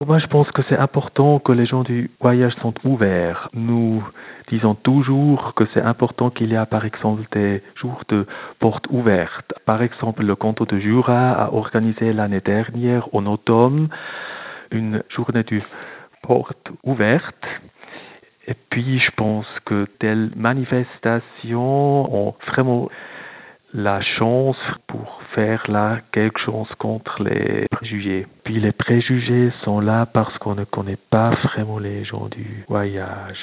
Moi, je pense que c'est important que les gens du voyage sont ouverts. Nous disons toujours que c'est important qu'il y a, par exemple, des jours de portes ouvertes. Par exemple, le canton de Jura a organisé l'année dernière, en automne, une journée du porte ouverte. Et puis, je pense que telles manifestations ont vraiment la chance pour faire là quelque chose contre les préjugés. Puis les préjugés sont là parce qu'on ne connaît pas vraiment les gens du voyage.